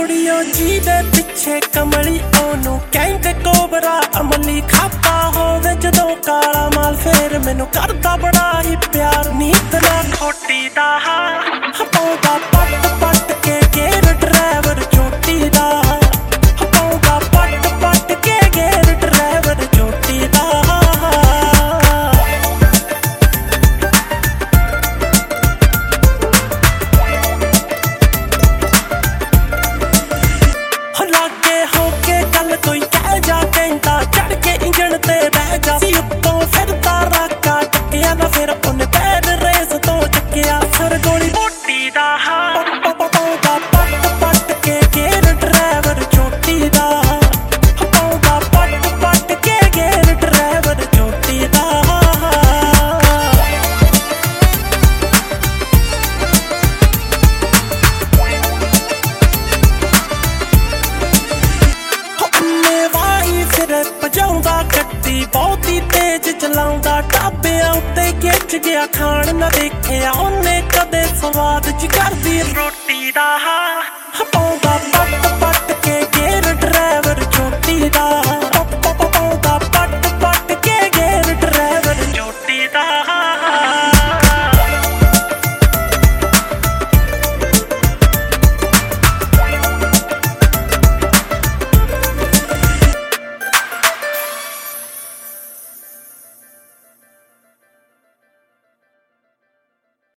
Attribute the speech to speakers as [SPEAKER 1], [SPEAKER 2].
[SPEAKER 1] ਕੁੜੀਓ ਜੀ ਦੇ ਪਿੱਛੇ ਕਮਲੀ ਉਹਨੂੰ ਕਹਿੰਦੇ ਕੋਬਰਾ ਅਮਲੀ ਖਾਪਾ ਹੋਵੇ ਜਦੋਂ ਕਾਲਾ ਮਾਲ ਫੇਰ ਮੈਨੂੰ ਕਰਦਾ ਬੜਾ ਹੀ ਪਿਆਰ ਨੀਤ ਨਾ ਖੋਟੀ ਦਾ ਪਾਉਂਦਾ ਪੱਟ ਪੱਟ ਕੇ ਗੇਰ ਡਰਾਈਵਰ ਚੋਟੀ ਦਾ ਪਾਉਂਦਾ ਪੱਟ ਪੱਟ ਕੇ ਗੇਰ ਡਰਾਈਵਰ ਚੋਟੀ ਦਾ ਲਾਗੇ ਹੋ ਕੇ ਚੱਲ ਕੋਈ ਕਹਿ ਜਾ ਕਹਿੰਦਾ ਚੜ ਕੇ ਇੰਜਣ ਤੇ ਬਹਿ ਜਾ ਸੀ ਉੱਤੋਂ ਫਿਰਦਾ ਰਾਕਾ ਟੱਕਿਆ ਨਾ ਫਿਰ ਉਹਨੇ ਪੈਰ ਰੇਸ ਤੋਂ ਚੱਕਿਆ ਸਰ ਗੋਲੀ ਮੋਟੀ ਦਾ ਪਾਉਂਦਾ ਪੱਟ ਪੱਟ ਕੇ ਗੇਰ ਡਰਾਈਵਰ ਚੋਟੀ ਦਾ ਪਾਉਂਦਾ ਪੱਟ ਪੱਟ ਕੇ ਗੇਰ ਡਰਾਈਵਰ ਚੋਟੀ ਦਾ ਭਜਾਉਂਦਾ ਗੱਡੀ ਬਹੁਤੀ ਤੇਜ਼ ਚਲਾਉਂਦਾ ਢਾਬਿਆਂ ਉੱਤੇ ਖਿੱਚ ਗਿਆ ਖਾਣ ਨਾ ਦੇਖਿਆ ਉਹਨੇ ਕਦੇ ਸਵਾਦ ਚ ਕਰਦੀ ਰੋਟੀ ਦਾ